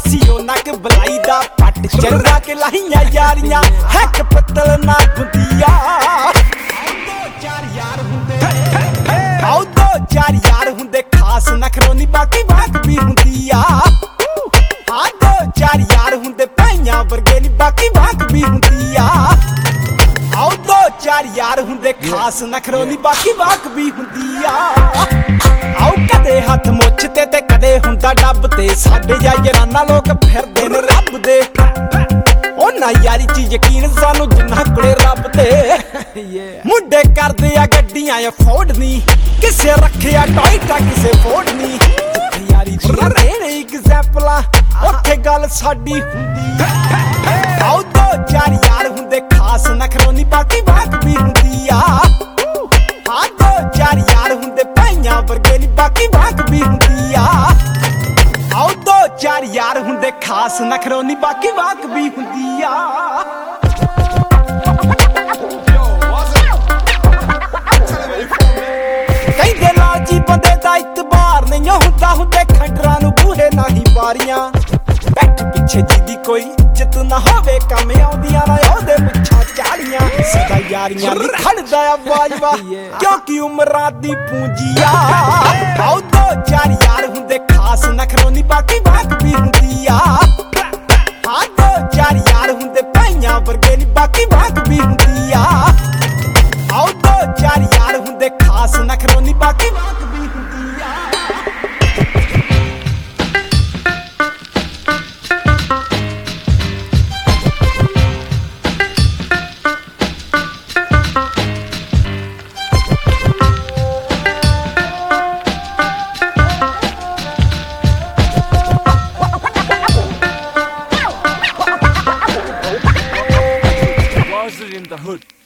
सी ओना के बलाई दा पट चढ़ा के लाइया यारियां हैक पत्तल ना खुदिया आओ दो चार यार हुंदे खास नखरोनी बाकी बाक भी हुंदी आ हाँ दो चार यार हुंदे भाइयां वर्गे नी बाकी बाक भी हुंदी आ आओ दो चार यार हुंदे खास नखरोनी बाकी बाक भी हुंदी आ आओ कदे हथ मुछ ते कदे हुंदा डब ते साडे याराना लोग फिरदे ने रब दे ओना यारी च यकीन सानू जिन्ना कोले रब दे मुंडे करदे आ गड्डियां अफोर्ड नी किसे रखिया टॉयटा किसे फोर्ड नी यारी च देने एग्जांपला उत्थे गल साडी हुंदी आओ दो चार यार हुंदे खास नखरोनी बाकी बाक भी हुंदी आ हाँ दो चार यार हुंदे भाइयां वर्गे नी बाकी बाक भी हुंदी आ आओ दो चार यार हुंदे खास नखरोनी बाकी बाक भी हुंदी आ कहंदे लालची बंदे दा इतबार नहीं हुंदा हुंदे खंडरां नूं बूहे नाही बारियां बैठ पिछे जिदी कोई इज्जत ना होवे कम आउंदियां ना ओहदे पिछा चाड़ियां सदा यारियां दी खड़दा आ वाजवा क्योंकि उमरां दी पूंजिया आओ दो चार यार हुंदे खास नखरोनी बाकी बाक भी हुंदी आ हाँ दो चार यार हुंदे भाइयां वर्गे नी बाकी बाक भी हुंदी आ आओ दो चार यार हुंदे खास नखरोनी बाकी बाक भी हुंदी आ in the hood.